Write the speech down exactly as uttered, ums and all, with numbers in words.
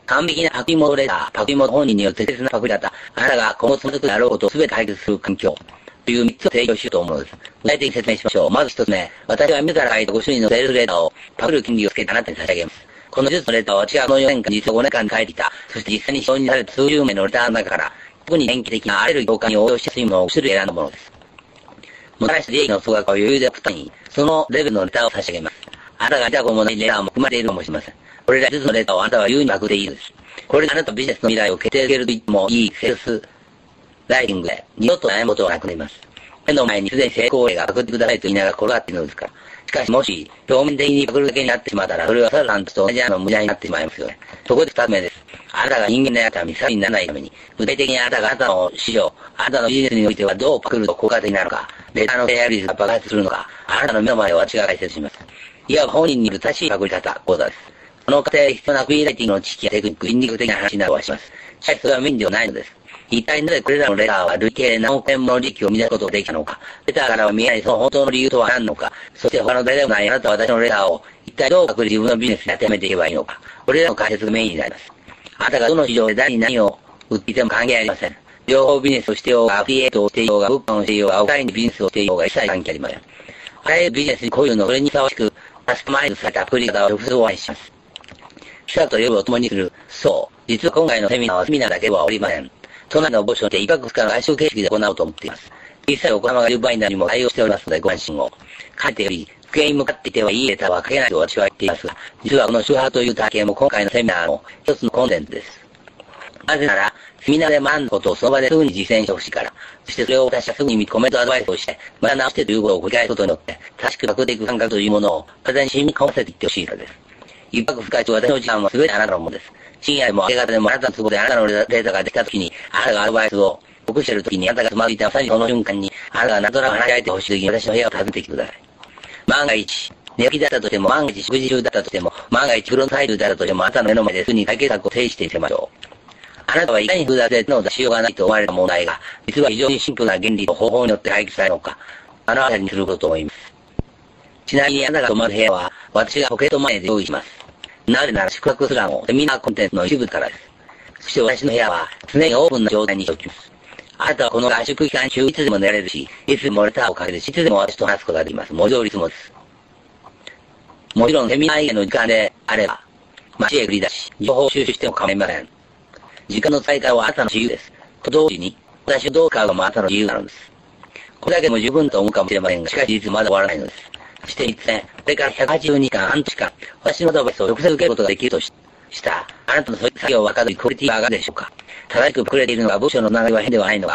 完璧なパクリモードレーダー、パクリモード本人によって適切なパクリ方、あなたが今後続くであろうことを全て解決する環境。というみっつを提供しようと思うのです。具体的に説明しましょう。まずひとつめ、私は自ら書いたご種類のセールスレーターをパクる権利をつけてあなたに差し上げます。このじゅっつのレターは私がこのよねんかん、実はごねんかん書いてきた、そして実際に承認された数十名のレターの中から、特に典型的なあらゆる業界に応用しやすいものをご種類選んだものです。もたらした利益の総額を余裕で送ったに、そのレベルのレターを差し上げます。あなたが見たこともないレターも含まれているかもしれません。これらじゅっつのレターをあなたは優にパクっていいのです。これであなたのビジネスの未来を決定づけると言ってもいいセールスライティングで二度と悩むことはなくなります。目の前にすでに成功例がパクってくださいと言いながら転がっているのですから。しかしもし表面的にパクるだけになってしまったら、それはサランと同じような無駄になってしまいますよね。そこで二つ目です。あなたが人間であったらミサイルにならないために、具体的にあなたがあなたの市場、あなたのビジネスにおいてはどうパクると効果的なのか、レターの契約率が爆発するのか、あなたの目の前で私が解説します。いわば本人による正しいパクり方、講座です。この過程で必要なフリーライティングの知識やテクニック、倫理学的な話などはします。しかしそれはメインではないのです。一体なぜこれらのレターは累計何億円もの利益を生み出すことができたのか、レターからは見えないその本当の理由とは何なのか、そして他の誰でもないあなたは私のレターを一体どうパクり自分のビジネスに当てはめていけばいいのか、これらの解説がメインになります。あなたがどの市場で誰に何を売っていても関係ありません。情報ビジネスをしていようが、アフィリエイトをしていようが、物販をしていようが、オフラインでビジネスをしていようが、一切関係ありません。あらゆるビジネスにこういうのそれにふさわしく、カスタマイズされたパクり方を直接お会いします。記者と夜を共にする、そう、実は今回のセミナーはセミナーだけではおりません。都内の募集でいっかげつかんの外食形式で行おうと思っています。実際横浜がじゅうばいになるにも対応しておりますのでご安心を。かえってより、机に向かっていてはいいレターは書けないと私は言っていますが、実はこの手法という体験も今回のセミナーの一つのコンテンツです。なぜなら、セミナーで学んだことをその場ですぐに実践してほしいから、そしてそれを私はすぐにコメントアドバイスをして、また直してということを繰り返すことによって、正しくパクっていく感覚というものを体に染み込ませていってほしいからです。一泊二日中私の時間は全てあなたのものです。深夜でも明け方でもあなたの都合であなたのレーターができたときに、あなたがアドバイスを送しているときにあなたがつまずいたまさにその瞬間に、あなたがなんとなく話し合えてほしいときに私の部屋を訪ねてきてください。万が一、寝起きだったとしても、万が一食事中だったとしても、万が一フロントサイドだったとしても、あなたの目の前ですぐに解決策を提示してみせましょう。あなたはいかに複雑での出しようがないと思われた問題が、実は非常にシンプルな原理と方法によって解決されるのか、あのあたりにすることと思います。ちなみにあなたが泊まる部屋は、私がポケットマネーで用意します。なぜなら宿泊すらもセミナーコンテンツの一部からです。そして私の部屋は常にオープンな状態にしておきます。あなたはこの合宿期間中いつでも寝られるし、いつでもレターをかけるし、いつでも私と話すことができます。文字通りいつもです。もちろんセミナー以外の時間であれば、街へ繰り出し、情報を収集しても構いません。時間の使い方はあなたの自由です。と同時に、私をどう使うかもあなたの自由なのです。これだけでも十分と思うかもしれませんが、しかし実はまだ終わらないのです。そしてみっつめ、これからひゃくはちじゅうににちかん、半年間、私のアドバイスを直接受けることができるとし、した、あなたの作業はかなりクオリティが上がるでしょうか。正しくパクれているのか、部署の流れは変ではないのか、